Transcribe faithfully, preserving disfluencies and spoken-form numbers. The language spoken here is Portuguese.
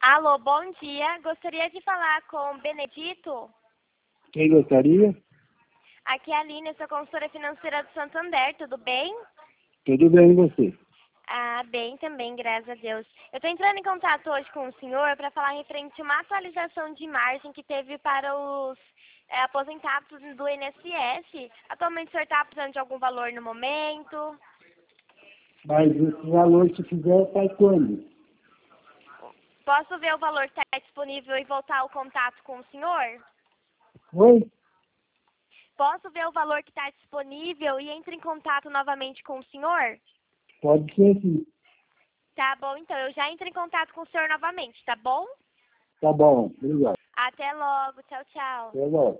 Alô, bom dia. Gostaria de falar com o Benedito. Quem gostaria? Aqui é a Aline, eu sou consultora financeira do Santander, tudo bem? Tudo bem, e você? Ah, bem também, graças a Deus. Eu estou entrando em contato hoje com o senhor para falar referente a uma atualização de margem que teve para os é, aposentados do I N S S. Atualmente o senhor está precisando de algum valor no momento? Mas esse valor, se fizer, sai quando? Posso ver o valor que está disponível e voltar ao contato com o senhor? Oi? Posso ver o valor que está disponível e entre em contato novamente com o senhor? Pode ser sim. Tá bom, então eu já entro em contato com o senhor novamente, tá bom? Tá bom, obrigado. Até logo, tchau, tchau. Até logo.